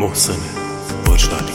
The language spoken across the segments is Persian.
محسن وجدانی.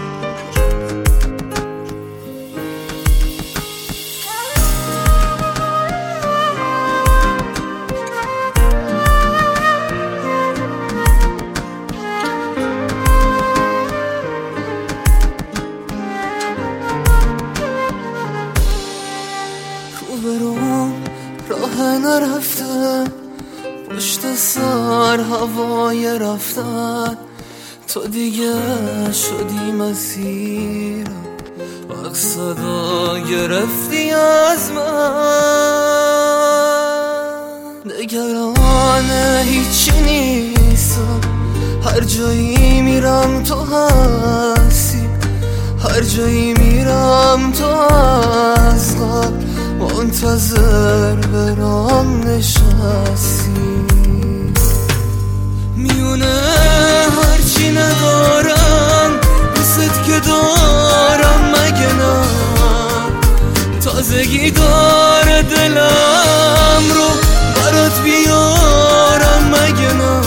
روبروم راه نرفتم، پشت سر هوای رفتن، تو دیگه شدی مسیرم، مقصدا گرفتی از من. نگران هیچی نیستم، هر جایی میرم تو هستی، هر جایی میرم تو از قبل منتظر برام نشستی. میونه هرچی ندارم دوست که دارم، مگه نه تازگی داره دلم رو برات بیارم، مگه نه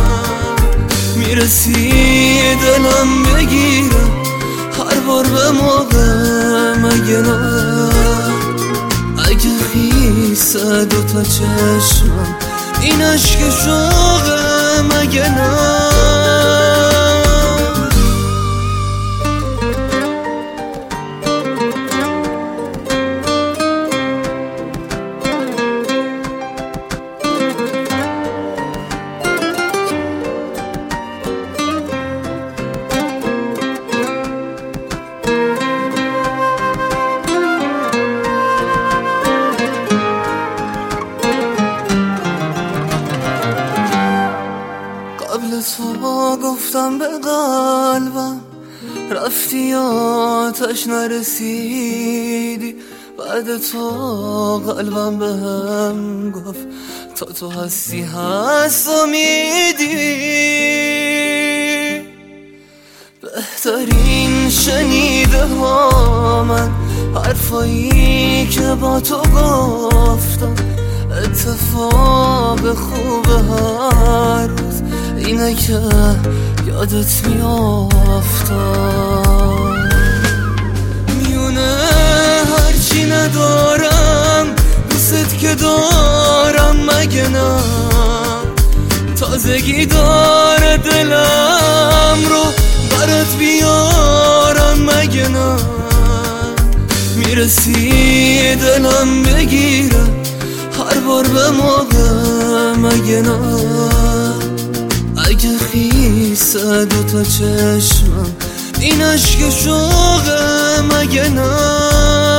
میرسی دلم بگیرم هر بار به موقع، مگه نه اگه خیسه دوتا چشمم این عشق شوقه، مگه نه قبل تو گفتم به قلبم رفتی آتش نرسیدی، بعد تو قلبم به هم گفت تا تو هستی هست امیدی. بهترین شنیده ها من حرفایی که با تو گفتم، اتفاق خوبه هر روز اینه که یادت میافتم. میونه هرچی ندارم دوست که دارم، مگه نه تازگی داره دلم رو برات بیارم، مگه نه میرسی دلم بگیرم هر بار به موقع، مگه نه اگه خیسه دوتا چشمم این عشق شوقه، مگه نه